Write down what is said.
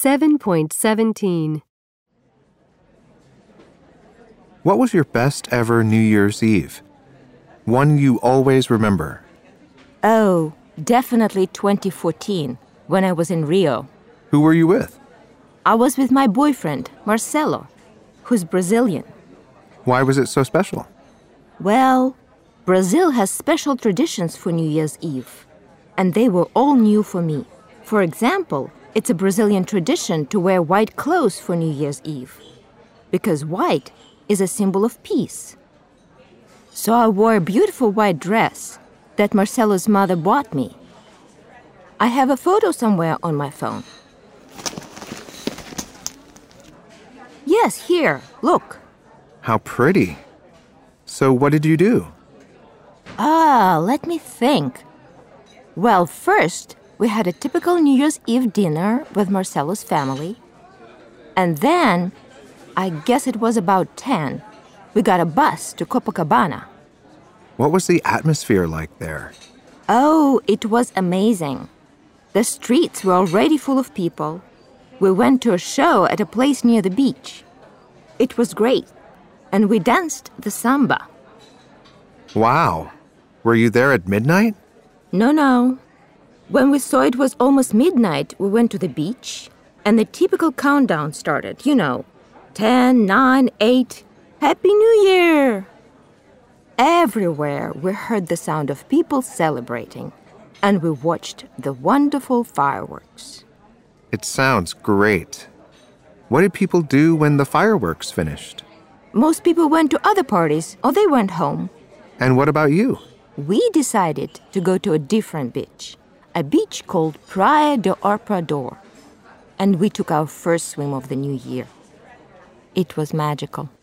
7.17. What was your best ever New Year's Eve? One you always remember. Oh, definitely 2014, when I was in Rio. Who were you with? I was with my boyfriend, Marcelo, who's Brazilian. Why was it so special? Well, Brazil has special traditions for New Year's Eve, and they were all new for me. For example, it's a Brazilian tradition to wear white clothes for New Year's Eve, because white is a symbol of peace. So I wore a beautiful white dress that Marcelo's mother bought me. I have a photo somewhere on my phone. Yes, here, look. How pretty. So what did you do? Let me think. Well, first, we had a typical New Year's Eve dinner with Marcelo's family. And then, I guess it was about 10, we got a bus to Copacabana. What was the atmosphere like there? Oh, it was amazing. The streets were already full of people. We went to a show at a place near the beach. It was great. And we danced the samba. Wow. Were you there at midnight? No. When we saw it was almost midnight, we went to the beach, and the typical countdown started, 10, 9, 8, Happy New Year! Everywhere we heard the sound of people celebrating, and we watched the wonderful fireworks. It sounds great. What did people do when the fireworks finished? Most people went to other parties, or they went home. And what about you? We decided to go to a different beach, a beach called Praia do Arpoador. And we took our first swim of the new year. It was magical.